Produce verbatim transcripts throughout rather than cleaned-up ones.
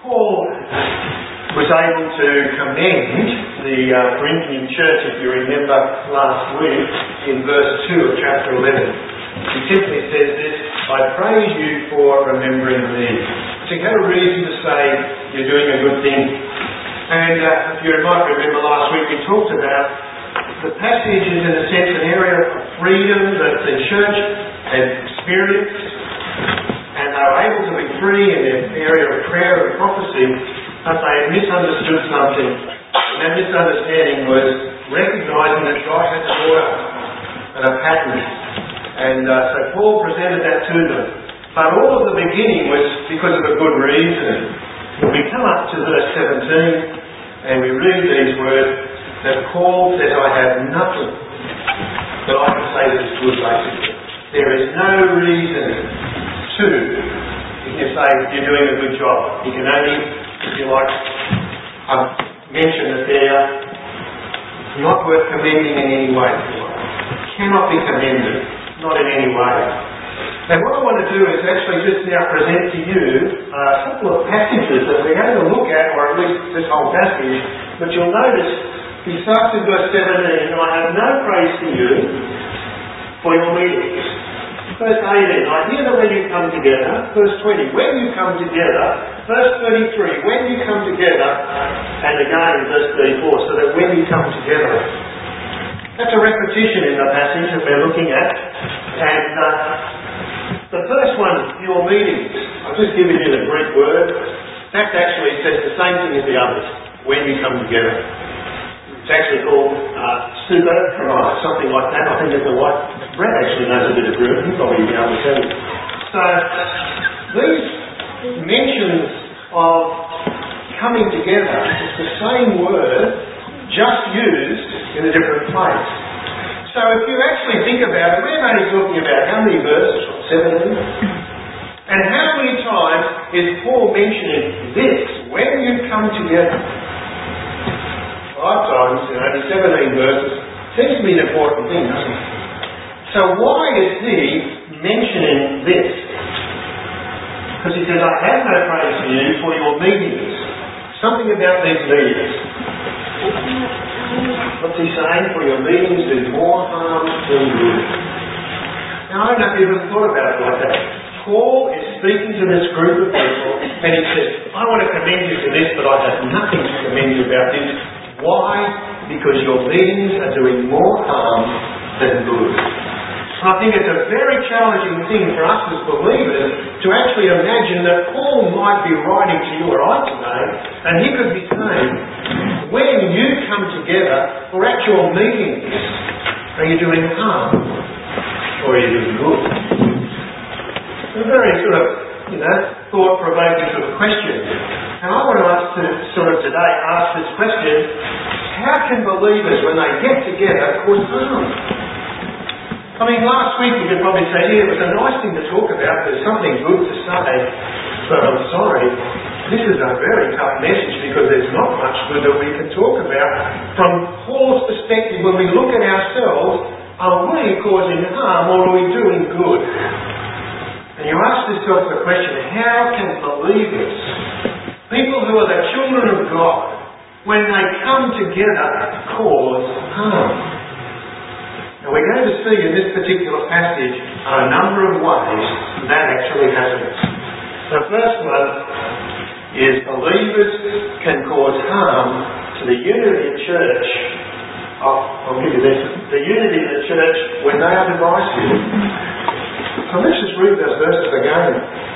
Paul was able to commend the uh, Corinthian church, if you remember last week, in verse two of chapter eleven. He simply says this: I praise you for remembering me. So you have a reason to say you're doing a good thing. And uh, if you might remember last week, we talked about the passage is in a sense an area of freedom that the church had experienced, and they were able to be free in the area of prayer and prophecy, but they had misunderstood something. And that misunderstanding was recognising that God has an order and a pattern. And uh, so Paul presented that to them. But all of the beginning was because of a good reason. We come up to verse seventeen and we read these words that Paul says, I have nothing that I can say that is good, basically. There is no reason to, you can say, you're doing a good job. You can only, if you like, um, mention that they're not worth commending in any way. Cannot be commended, not in any way. And what I want to do is actually just now present to you a couple of passages that we're going to look at, or at least this whole passage, but you'll notice he starts in verse seventeen, I have no praise for you for your meetings. Verse eighteen, I hear that when you come together. Verse twenty, when you come together. Verse thirty-three, when you come together. And again in verse thirty-four, so that when you come together. That's a repetition in the passage that we're looking at. And uh, the first one, your meetings. I've just given you the Greek word. That actually says the same thing as the others. When you come together. It's actually called uh, super, something like that. I think it's a white. Brett actually knows a bit of Greek. He'll probably be able to tell you. So, these mentions of coming together, it's the same word, just used in a different place. So, if you actually think about it, we're only talking about how many verses? seventeen? And how many times is Paul mentioning this? When you come together. Five times in only seventeen verses. Seems to be an important thing, doesn't it? So why is he mentioning this? Because he says, I have no praise for you for your meetings. Something about these meetings. What's he saying? For your meetings do more harm than good. Now I don't know if you've ever thought about it like that. Paul is speaking to this group of people and he says, I want to commend you for this, but I have nothing to commend you about this. Why? Because your meetings are doing more harm than good. And I think it's a very challenging thing for us as believers to actually imagine that Paul might be writing to you or I today, and he could be saying, when you come together or at your meetings, are you doing harm or are you doing good? It's a very sort of, you know, thought-provoking sort of question. And I want to ask to, sort of today ask this question: how can believers, when they get together, cause harm? I mean, last week you could probably say, yeah, it was a nice thing to talk about. There's something good to say, but I'm sorry, this is a very tough message because there's not much good that we can talk about. From Paul's perspective, when we look at ourselves, are we causing harm or are we doing good? And you ask yourself the question: how can believers, people who are the children of God, when they come together, cause harm? And we're going to see in this particular passage a number of ways that actually happens. The first one is believers can cause harm to the unity of the church. Oh, I'll give you this. The unity of the church when they are divisive. So let's just read those verses again.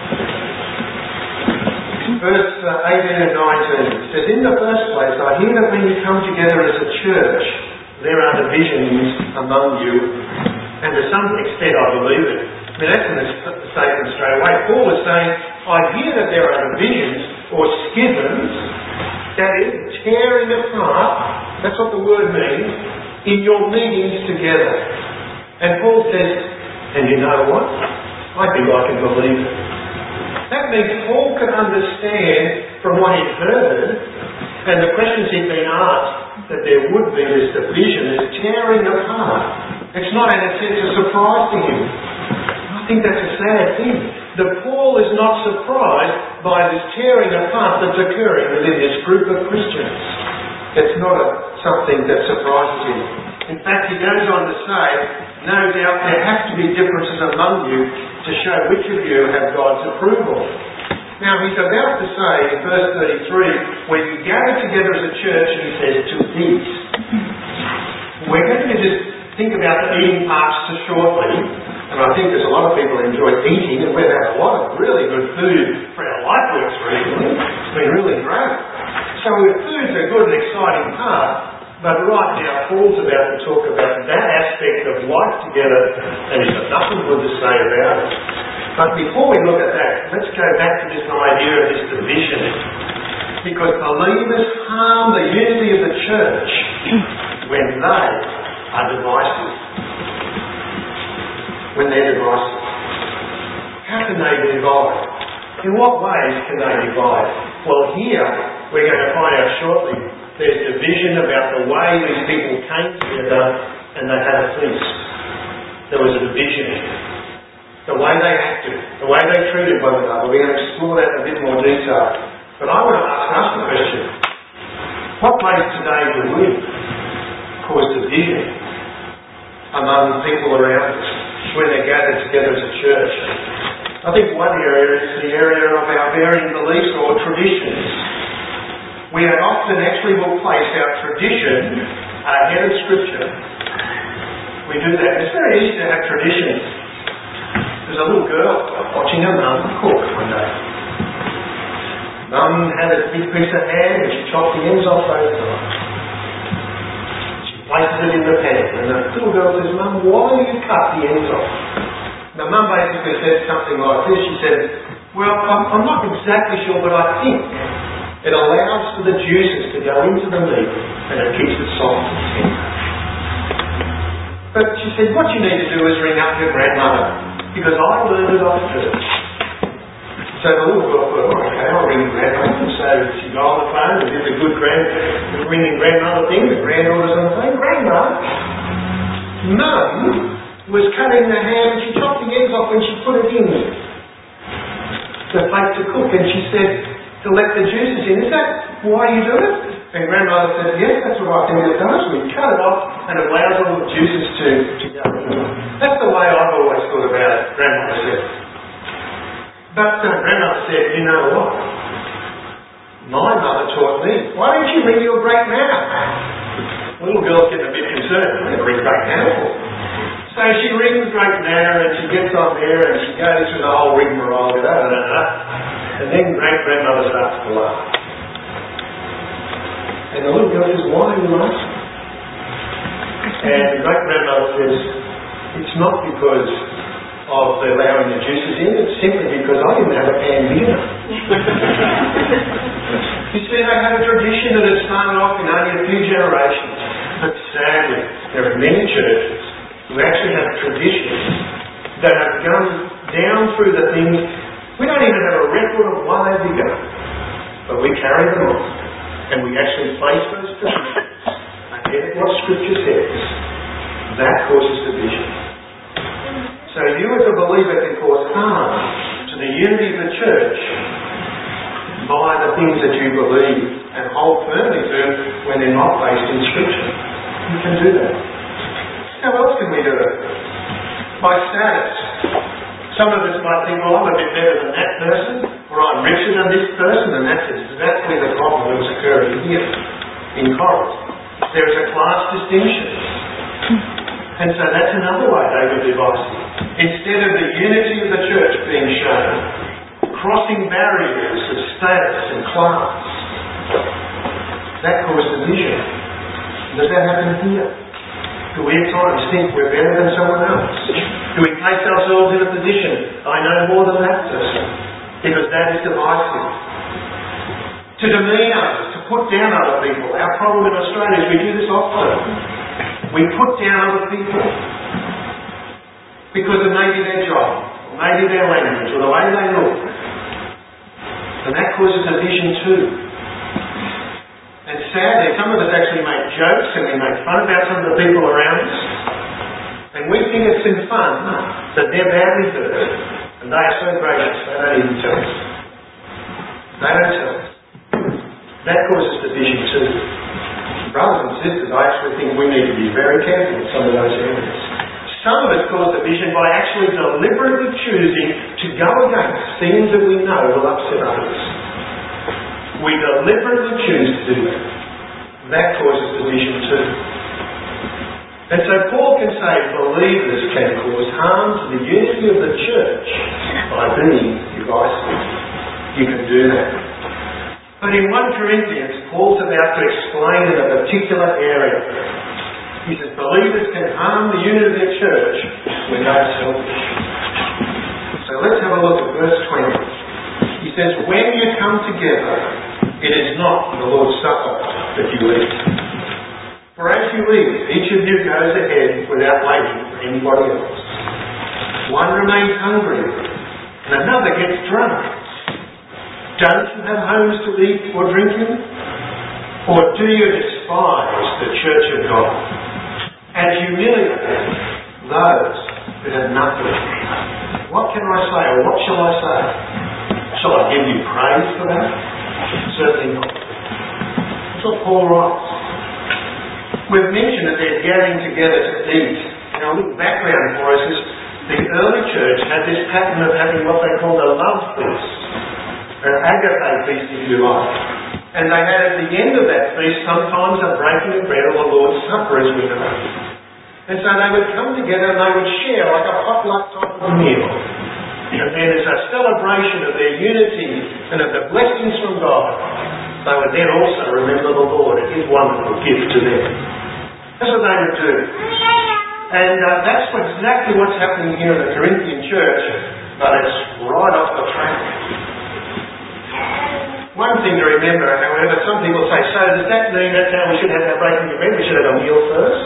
Verse uh, eighteen and nineteen. It says, in the first place, I hear that when you come together as a church, there are divisions among you. And to some extent, I believe it. I mean, that's in the statement straight away. Paul is saying, I hear that there are divisions or schisms, that is, tearing apart, that's what the word means, in your meetings together. And Paul says, and you know what? I think I can believe it. That means Paul can understand from what he'd heard and the questions he'd been asked that there would be this division, this tearing apart. It's not in a sense a surprise to him. I think that's a sad thing. that Paul is not surprised by this tearing apart that's occurring within this group of Christians. It's not a, something that surprises him. In fact, he goes on to say, no doubt there have to be differences among you to show which of you have God's approval. Now, he's about to say in verse thirty-three, when you gather together as a church, he says, to eat. We're going to just think about the eating parts shortly, and I think there's a lot of people who enjoy eating, and we've had a lot of really good food for our life works recently. It's been really great. So food's a good and exciting part, but right now Paul's about to talk about that aspect of life together, and he's got nothing good to say about it. But before we look at that, let's go back to this idea of this division. Because believers harm the unity of the church when they are divisive. When they're divisive. How can they divide? In what ways can they divide? Well, here we're going to find out shortly there's division about the way these people came together and they had a feast. There was a division. The way they acted, the way they treated one another. We're going to explore that in a bit more detail. But I want to ask us the question, what ways today do we cause division among people around us when they're gathered together as a church? I think one area is the area of our varying beliefs or traditions. We often actually will place our tradition ahead of Scripture. We do that. It's very easy to have traditions. There's a little girl watching her mum cook one day. Mum had a big piece of ham and she chopped the ends off both sides. She places it in the pan and the little girl says, Mum, why do you cut the ends off? Now Mum basically said something like this. She said, well, I'm, I'm not exactly sure, but I think it allows for the juices to go into the meat and it keeps it soft and tender. But she said, what you need to do is ring up your grandmother. Because I learned it off her. So the little girl thought, oh, okay, I'll ring grandmother. So she got on the phone and did the good grand, the ringing grandmother thing, the granddaughter's on the phone. Grandma, Mum was cutting the ham and she chopped the ends off when she put it in the plate to cook. And she said, to let the juices in. Is that why you do it? And grandmother said, yes, that's what I think it does. We cut it off and it allows all the juices to, to go in. That's the way I've always thought about it, grandmother said. But uh, grandmother said, you know what? My mother taught me, why don't you ring your great nana? Little girl's getting a bit concerned. What do you ring great nana for? So she rings great nana and she gets on there and she goes through the whole rigmarole. Da, da, da, da. And then great grandmother starts to laugh. And the little girl says, why are you laughing? And the great grandmother says, it's not because of allowing the juices in, it's simply because I didn't have a pan big enough. You see, they had a tradition that had started off in only a few generations. But sadly, there are many churches who actually have traditions that have gone down through the things. We don't even have a record of why they began. But we carry them on. And we actually place those traditions ahead of what Scripture says. That causes division. So you as a believer can cause harm to the unity of the church by the things that you believe and hold firmly to when they're not based in Scripture. You can do that. How else can we do it? By status. Some of us might think, well, I'm a bit better than that person, or I'm richer than this person, and that's exactly the problem that was occurring here in Corinth. There's a class distinction. And so that's another way they were divisive. Instead of the unity of the church being shown, crossing barriers of status and class, that caused division. Does that happen here? Do we at times think we're better than someone else? Do we place ourselves in a position, I know more than that person? Because that is divisive. To demean others, to put down other people. Our problem in Australia is we do this often. We put down other people because of maybe their job, or maybe their language, or the way they look. And that causes division too. And sadly, some of us actually make jokes and we make fun about some of the people around us. And we think it's in fun that they're badly hurt. And they are so gracious, they don't even tell us. They don't tell us. That causes division too. Brothers and sisters, I actually think we need to be very careful in some of those areas. Some of us cause division by actually deliberately choosing to go against things that we know will upset others. We deliberately choose to do that. That causes division too. And so Paul can say believers can cause harm to the unity of the church by being divisive. You can do that. But in First Corinthians, Paul's about to explain in a particular area. He says believers can harm the unity of their church when they're selfish. So let's have a look at verse twenty. He says, when you come together, it is not the Lord's Supper that you eat. For as you eat, each of you goes ahead without waiting for anybody else. One remains hungry, and another gets drunk. Don't you have homes to eat or drink in? Or do you despise the church of God and humiliate those who have nothing? What can I say, or what shall I say? Shall I give you praise for that? Certainly not. That's what Paul writes. We've mentioned that they're gathering together to eat. Now, a little background for us is the early church had this pattern of having what they called a love feast, an agape feast, if you like. And they had at the end of that feast sometimes a breaking of bread, or the Lord's Supper, as we know. And so they would come together and they would share like a potluck type of meal. And then as a celebration of their unity and of the blessings from God, they would then also remember the Lord and His wonderful gift to them. That's what they would do. And uh, that's exactly what's happening here in the Corinthian church, but it's right off the track. One thing to remember, however, some people say, so does that mean that's how we should have our breaking of bread? We should have a meal first?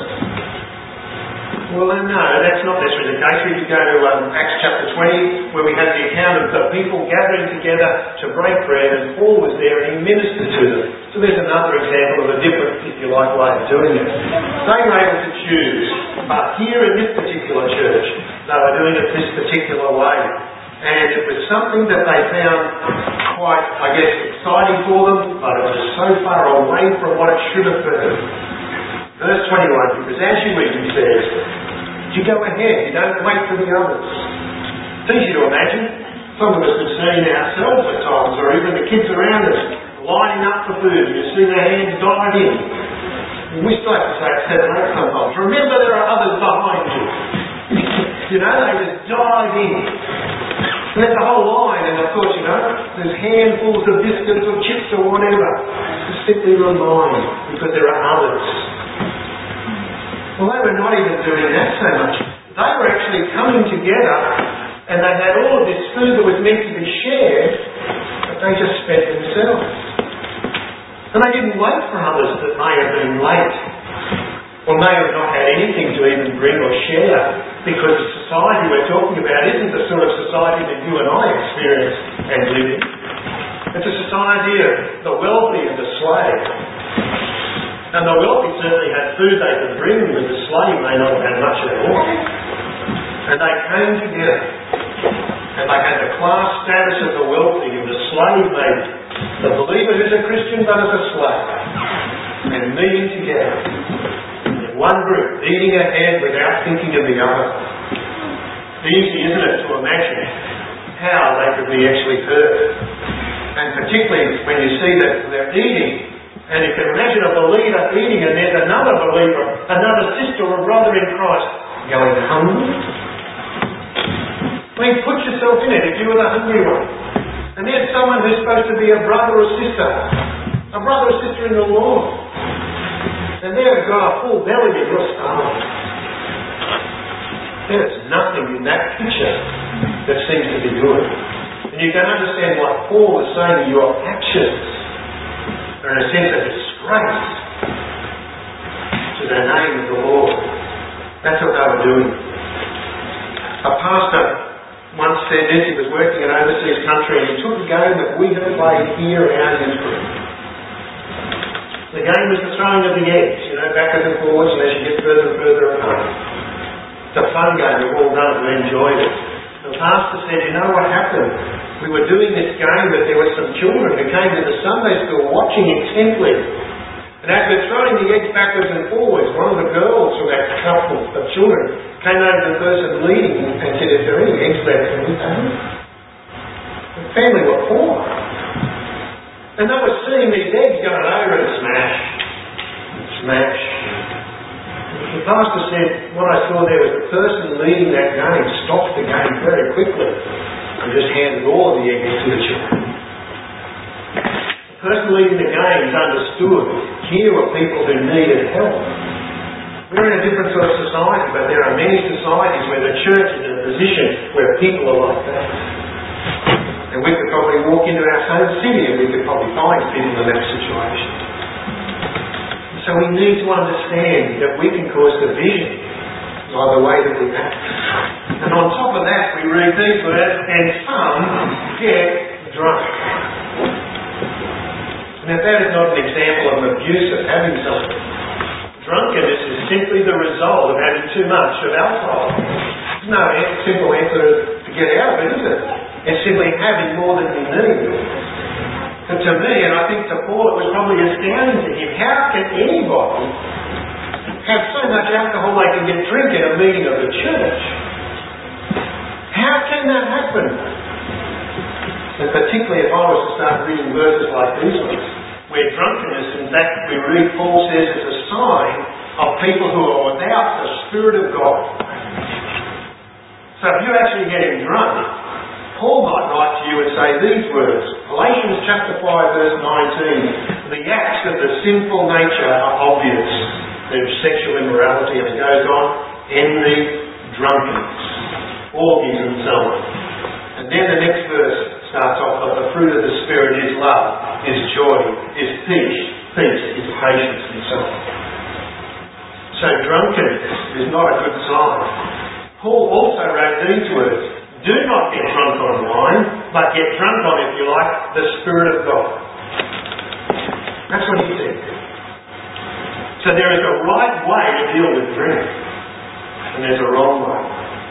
Well, no, that's not necessarily the case. We could go to um, Acts chapter twenty, where we have the account of the people gathering together to break bread, and Paul was there and he ministered to them. So there's another example of a different, if you like, way of doing it. They were able to choose, but here in this particular church, they were doing it this particular way. And it was something that they found quite, I guess, exciting for them, but it was so far away from what it should have been. Verse twenty-one, because as you eat, he says, you go ahead, you don't wait for the others. It's easy to imagine. Some of us have seen ourselves at times, or even the kids around us, lining up for food, and you see their hands dive in. And we still have to say it seven eight sometimes. Remember, there are others behind you. You know, they just dive in. And there's a whole line, and of course, you know, there's handfuls of biscuits or chips or whatever. Just simply remind, because there are others. Well, they were not even doing that so much. They were actually coming together, and they had all of this food that was meant to be shared, but they just spent themselves. And they didn't wait for others that may have been late, or may have not had anything to even bring or share, because the society we're talking about isn't the sort of society that you and I experience and live in. It's a society of the wealthy and the slave. And the wealthy certainly had food they could bring, but the slave may not have had much at all. And they came together, and they had the class status of the wealthy and the slave made the believer who's a Christian but as a slave, and meeting together in one group, eating ahead without thinking of the other. Easy, isn't it, to imagine how they could be actually hurt. And particularly when you see that they're eating, and you can imagine a believer eating and there's another believer, another sister or brother in Christ going hungry. I mean, put yourself in it if you were the hungry one. And there's someone who's supposed to be a brother or sister, a brother or sister in the Lord. And they've got a full belly and you're starving. There's nothing in that picture that seems to be good. And you can understand what Paul is saying, your actions are in a sense a disgrace to the name of the Lord. That's what they were doing. A pastor once said this, he was working in an overseas country and he took a game that we have played here in our youth group. The game was the throwing of the eggs, you know, backwards and forwards, and as you get further and further apart. It's a fun game, we've all done it, we enjoyed it. And the pastor said, you know what happened? We were doing this game, but there were some children who came to the Sunday school watching intently. And as we're throwing the eggs backwards and forwards, one of the girls from that couple of children came over to the person leading and said, is there any eggs left in this family? The family were poor. And they were seeing these eggs going over and smash, and smash. The pastor said, what I saw there was the person leading that game stopped the game very quickly and just handed all of the eggs to the children. The person leading the games understood here were people who needed help. We're in a different sort of society, but there are many societies where the church is in a position where people are like that. And we could probably walk into our home city and we could probably find people in that situation. So we need to understand that we can cause division by the way that we act. And on top of that, we read these words, and some get drunk. Now that is not an example of abuse of having something. Drunkenness is simply the result of having too much of alcohol. There's no simple answer to get out of it, is it? It's simply having more than you need. But to me, and I think to Paul, it was probably astounding to him, how can anybody have so much alcohol they can get drink at a meeting of the church? How can that happen? And particularly if I was to start reading verses like these ones, where drunkenness, in fact, we read Paul says is a sign of people who are without the Spirit of God. So if you're actually getting drunk, Paul might write to you and say these words, Galatians chapter five verse nineteen, the acts of the sinful nature are obvious. There's sexual immorality, and it goes on, envy, drunkenness, orgies and so on. And then the next verse starts off, but the fruit of the Spirit is love, is joy, is peace, peace, is patience and so on. So drunkenness is not a good sign. Paul also wrote these words, do not get drunk on wine, but get drunk on, if you like, the Spirit of God. That's what he said. So there is a right way to deal with drink, and there's a wrong way.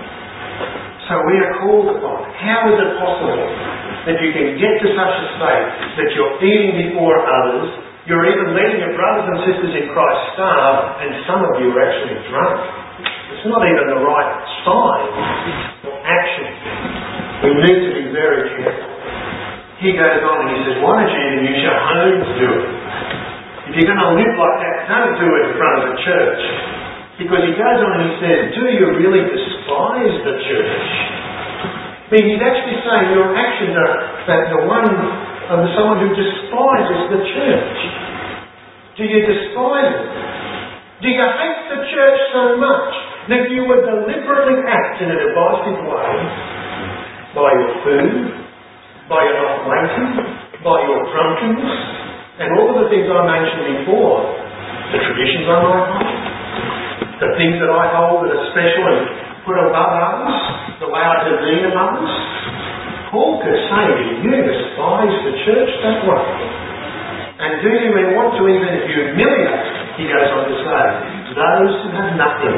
So we are called upon. How is it possible that you can get to such a state that you're eating before others, you're even letting your brothers and sisters in Christ starve, and some of you are actually drunk? It's not even the right sign or action. We need to be very careful. He goes on and he says, why don't you even use your home to do it? If you're going to live like that, don't do it in front of the church. Because he goes on and he says, do you really despise the church? I mean, he's actually saying your actions are that the one of someone who despises the church. Do you despise it? Do you hate the church so much that you would deliberately act in a divisive way by your food, by your not waiting, by your drunkenness, and all of the things I mentioned before, the traditions I might hold, the things that I hold that are special and put above others, the way I demean others? Paul could say to you, you despise the church that way. And do you want to even humiliate, he goes on to say, those who have nothing?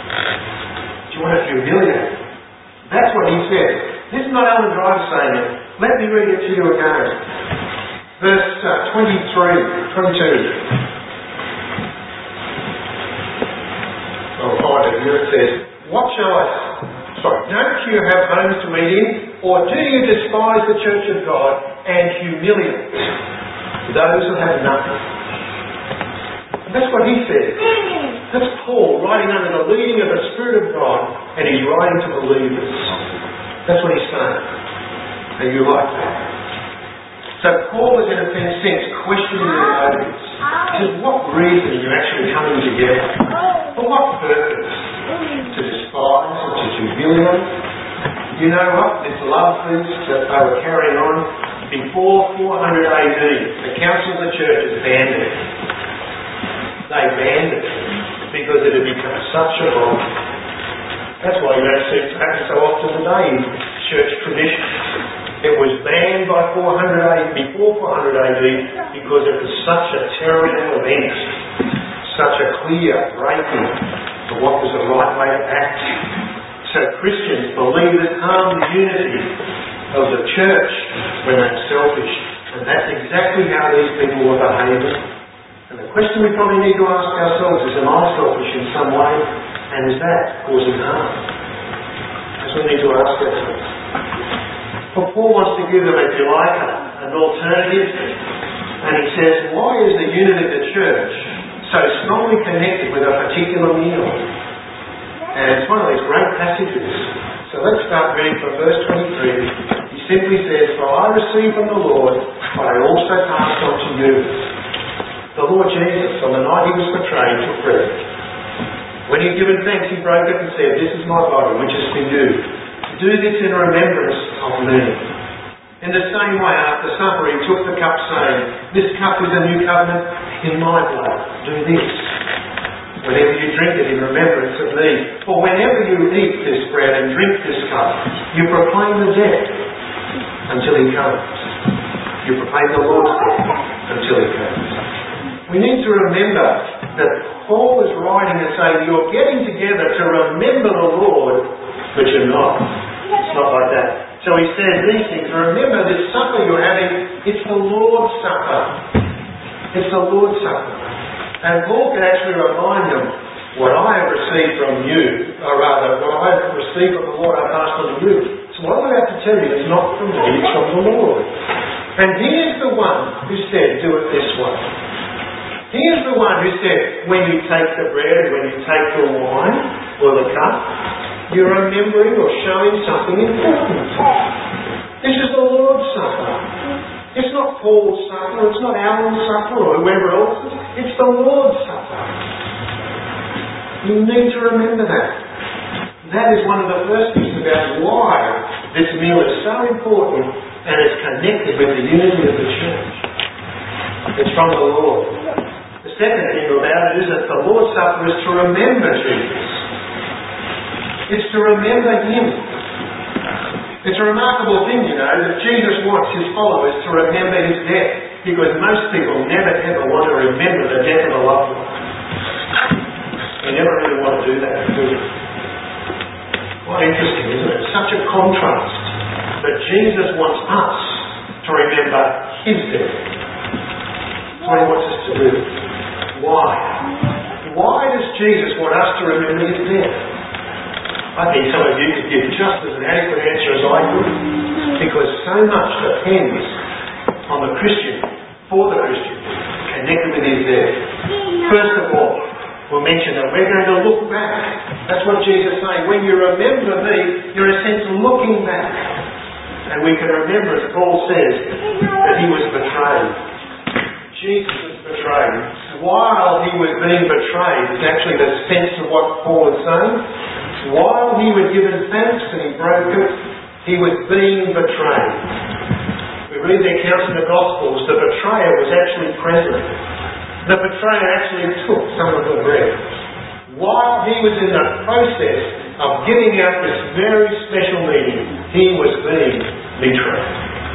Do you want to humiliate? That's what he said. This is not Ellen Driver saying it. Let me read it to you again. Verse uh, twenty-three, twenty-two. I'll find it here. It says, what shall I say? Sorry, don't you have homes to eat in? Or do you despise the church of God and humiliate those who have nothing? That's what he said. That's Paul writing under the leading of the Spirit of God, and he's writing to believers. That's what he's saying. Are you like that? So Paul is in a sense questioning their motives. He says, what reason are you actually coming together? For what purpose? To despise or to humiliate? You know what? This love feast that they were carrying on before four hundred A D, the Council of the Churches banned it. They banned it because it had become such a problem. That's why you don't see it happen so often today in church tradition. It was banned by four hundred A D, before four hundred A D, because it was such a terrible event, such a clear breaking of what was the right way to act. So Christians, believers, harm the unity of the church when they're selfish. And that's exactly how these people were behaving. And the question we probably need to ask ourselves is, am I selfish in some way? And is that causing harm? That's what we need to ask ourselves. But Paul wants to give them, if you like, an alternative. And he says, why is the unity of the church so strongly connected with a particular meal? And it's one of these great passages. So let's start reading from verse twenty-three. He simply says, for I received from the Lord what I also passed on to you. The Lord Jesus, on the night he was betrayed, took bread. When he had given thanks, he broke it and said, this is my body, which is for you. Do this in remembrance of me. In the same way, after supper, he took the cup, saying, this cup is a new covenant in my blood. Do this whenever you drink it in remembrance of me. For whenever you eat this bread and drink this cup, you proclaim the death until he comes. You proclaim the Lord's death until he comes. We need to remember that Paul is writing and saying, you're getting together to remember the Lord, but you're not. It's not like that. So he says these things. Remember, this supper you're having, it's the Lord's Supper. It's the Lord's Supper. And Paul can actually remind them, what I have received from you, or rather, what I have received from the Lord, I passed on to you. So what I'm about to tell you is not from me, it's from the Lord. And he is the one who said, do it this way. He is the one who said, when you take the bread and when you take the wine or the cup, you're remembering or showing something important. This is the Lord's Supper. It's not Paul's supper, it's not Alan's supper or whoever else's. It's the Lord's Supper. You need to remember that. That is one of the first things about why this meal is so important and it's connected with the unity of the church. It's from the Lord. The second thing about it is that the Lord's Supper is to remember Jesus. It's to remember Him. It's a remarkable thing, you know, that Jesus wants His followers to remember His death, because most people never ever want to remember the death of a loved one. They never really want to do that, do they? Quite interesting, isn't it? Such a contrast that Jesus wants us to remember His death. That's what He wants us to do. Why? Why does Jesus want us to remember His death? I think some of you could give just as an adequate answer as I could, because so much depends on the Christian, for the Christian, connected with his death. First of all, we'll mention that we're going to look back. That's what Jesus is saying. When you remember me, you're in a sense looking back. And we can remember, as Paul says, that he was betrayed. Jesus was betrayed. While he was being betrayed, it's actually the sense of what Paul is saying. While he was given thanks and he broke it, he was being betrayed. We read the accounts in the Gospels, the betrayer was actually present. The betrayer actually took some of the bread. While he was in the process of giving out this very special meeting, he was being betrayed.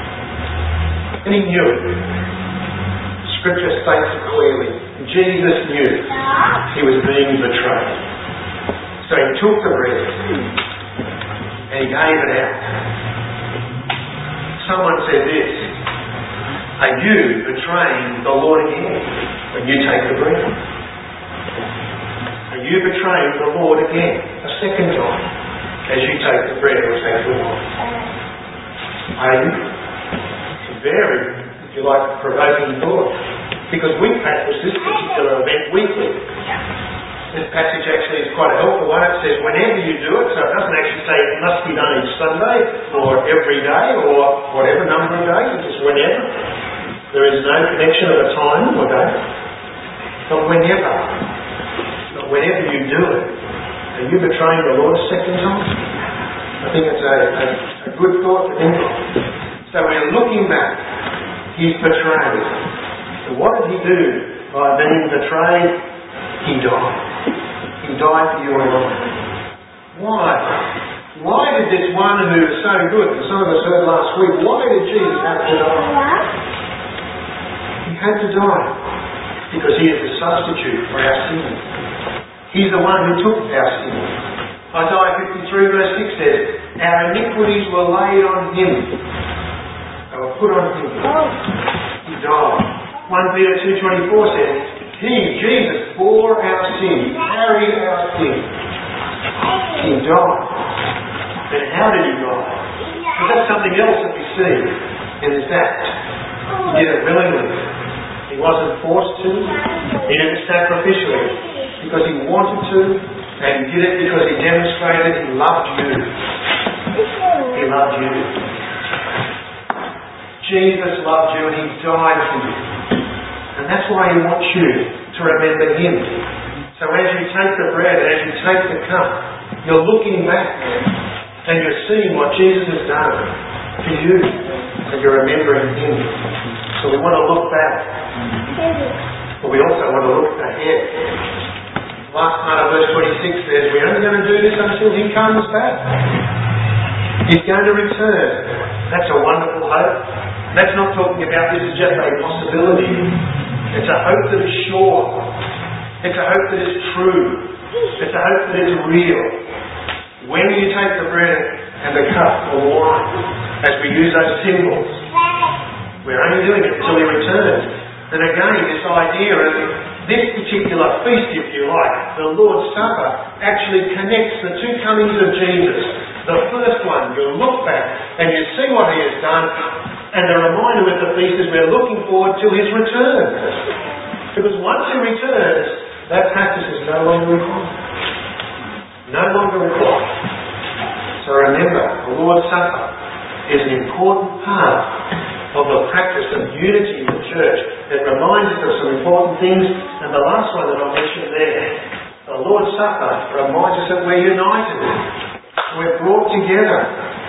And he knew it. Scripture states it clearly. Jesus knew he was being betrayed. So he took the bread and he gave it out. Someone said this, are you betraying the Lord again when you take the bread? Are you betraying the Lord again a second time as you take the bread or take the wine? Are you? It's a very, if you like, provoking thought. Because we practice this particular event weekly. This passage actually is quite a helpful one. It says whenever you do it, so it doesn't actually say it must be done each Sunday or every day or whatever number of days. It's just whenever. There is no connection of a time or day. But whenever. But whenever you do it, are you betraying the Lord a second time? I think it's a, a, a good thought to think of. So we're looking back. He's betrayed. So what did he do by being betrayed? He died. He died for you and I. Why? Why did this one who is so good, and some of us heard last week, why did Jesus have to die? He had to die because he is the substitute for our sin. He's the one who took our sin. Isaiah fifty-three verse six says, our iniquities were laid on him. They were put on him. He died. First Peter two twenty-four says, he, Jesus, bore our sin, carried our sin. He died. And how did he die? Because that's something else that we see in this act. He did it willingly. He wasn't forced to. He did it sacrificially. Because he wanted to. And he did it because he demonstrated he loved you. He loved you. Jesus loved you and he died for you. And that's why he wants you to remember him. So as you take the bread, as you take the cup, you're looking back and you're seeing what Jesus has done for you. And you're remembering him. So we want to look back. But we also want to look ahead. Last part of verse twenty-six says, we're only going to do this until he comes back. He's going to return. That's a wonderful hope. That's not talking about this as just a possibility. It's a hope that is sure. It's a hope that is true. It's a hope that is real. When you take the bread and the cup or wine, as we use those symbols, we're only doing it until he returns. And again, this idea of this particular feast, if you like, the Lord's Supper, actually connects the two comings of Jesus. The first one, you look back and you see what he has done, and the reminder with the feast is we're looking forward to his return. Because once he returns, that practice is no longer required. No longer required. So remember, the Lord's Supper is an important part of the practice of unity in the church. It reminds us of some important things. And the last one that I mentioned there, the Lord's Supper reminds us that we're united. We're brought together.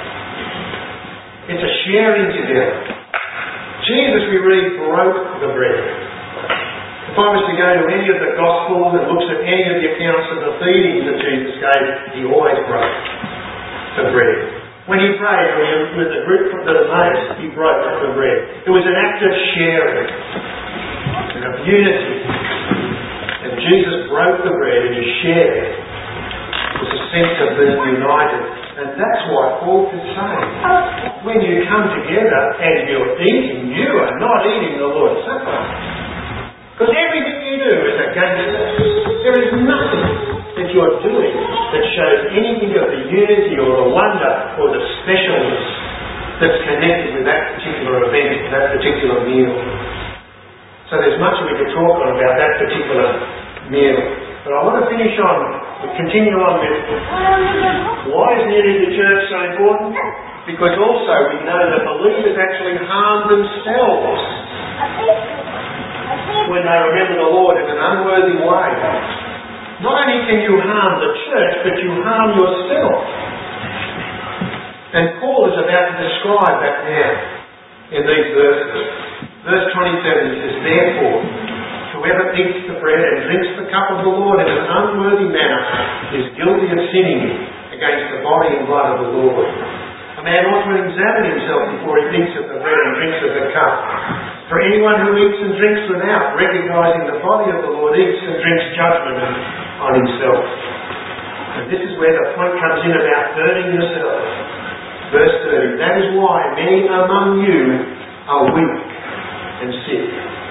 It's a sharing together. Jesus, we read, broke the bread. If I was to go to any of the Gospels and looks at any of the accounts of the feedings that Jesus gave, he always broke the bread. When he prayed with the group from the Emmaus, he broke the bread. It was an act of sharing and of unity. And Jesus broke the bread and he shared. It was a sense of being united. And that's why Paul could say, when you come together and you're eating, you are not eating the Lord's Supper. Because everything you do is against it. There is nothing that you're doing that shows anything of the unity or the wonder or the specialness that's connected with that particular event, that particular meal. So there's much we could talk on about that particular meal. But I want to finish on, continue on with, why is unity in the church so important? Because also we know that believers actually harm themselves when they remember the Lord in an unworthy way. Not only can you harm the church, but you harm yourself. And Paul is about to describe that now in these verses. Verse twenty-seven says, therefore, whoever eats the bread and drinks the cup of the Lord in an unworthy manner is guilty of sinning against the body and blood of the Lord. A man ought to examine himself before he eats of the bread and drinks of the cup. For anyone who eats and drinks without recognizing the body of the Lord eats and drinks judgment on himself. And this is where the point comes in about burning yourself. Verse thirty, that is why many among you are weak and sick.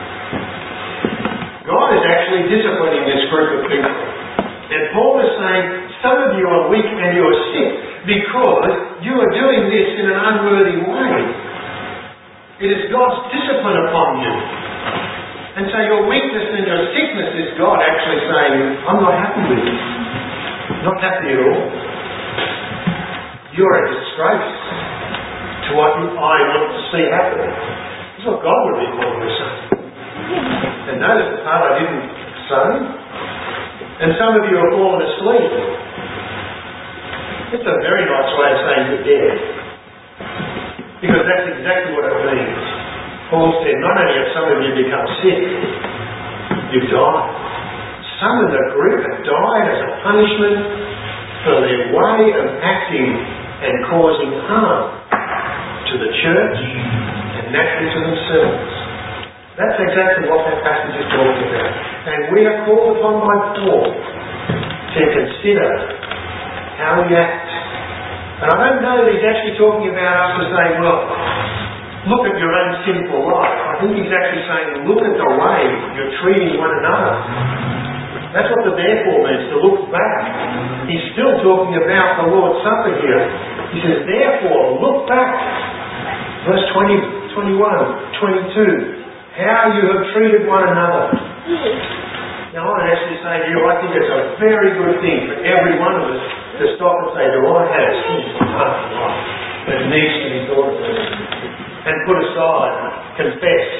God is actually disciplining this group of people. And Paul is saying, some of you are weak and you are sick because you are doing this in an unworthy way. It is God's discipline upon you. And so your weakness and your sickness is God actually saying, I'm not happy with you. Not happy at all. You're a disgrace to what I want to see happen. That's what God would be calling us saying. And notice the part I didn't say. And some of you are fallen asleep. It's a very nice way of saying you're dead. Because that's exactly what it means. Paul said, not only have some of you become sick, you've died. Some of the group have died as a punishment for their way of acting and causing harm to the church and naturally to themselves. That's exactly what that passage is talking about. And we are called upon by Paul to consider how we act. And I don't know that he's actually talking about us as saying, well, look at your own sinful life. I think he's actually saying, look at the way you're treating one another. That's what the therefore means, to look back. He's still talking about the Lord's Supper here. He says, therefore, look back. Verse twenty, twenty-one, twenty-two. How you have treated one another. Now, I actually say to you, I think it's a very good thing for every one of us to stop and say, do I have sin in my heart and life that needs to be thought of? And put aside, confessed.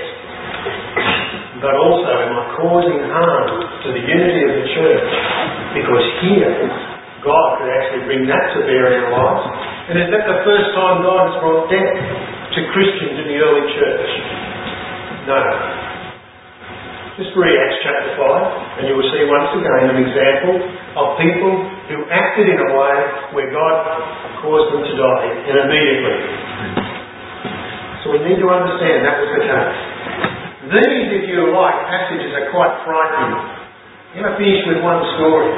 But also, am I causing harm to the unity of the church? Because here, God could actually bring that to bear in our lives. And is that the first time God has brought death to Christians in the early church? No. Just read Acts chapter five, and you will see once again an example of people who acted in a way where God caused them to die, and immediately. So we need to understand that was the case. These, if you like, passages are quite frightening. I'm going to finish with one story.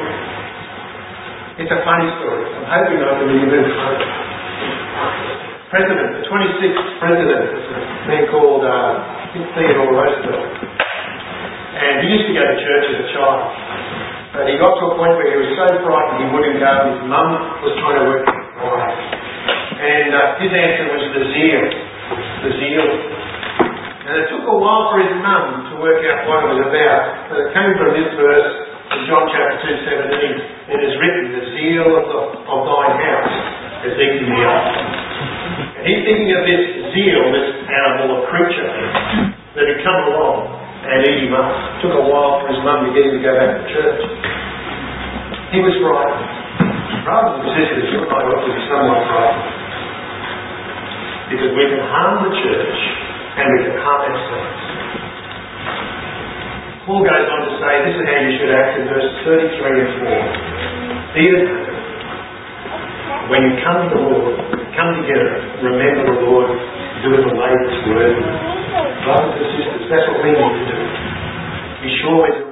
It's a funny story. I'm hoping I can be a bit funny. President, the twenty-sixth president, was a man called uh, Theodore Roosevelt. And he used to go to church as a child. But he got to a point where he was so frightened he wouldn't go. His mum was trying to work him away. And uh, his answer was the zeal. The zeal. And it took a while for his mum to work out what it was about. But it came from this verse in John chapter two seventeen. It is written, the zeal of, the, of thine house is eating me up. And he's thinking of this zeal, this animal or creature that had come along and eat him up. It took a while for his mum to get him to go back to church. He was frightened. Brothers and sisters, you and I ought to be somewhat frightened. Because we can harm the church and we can harm ourselves. Paul goes on to say, this is how you should act in verses thirty-three and four. Be it when you come to the Lord, come together, remember the Lord, do it the way that's worthy. Brothers and sisters, that's what we need to do. Be sure we're doing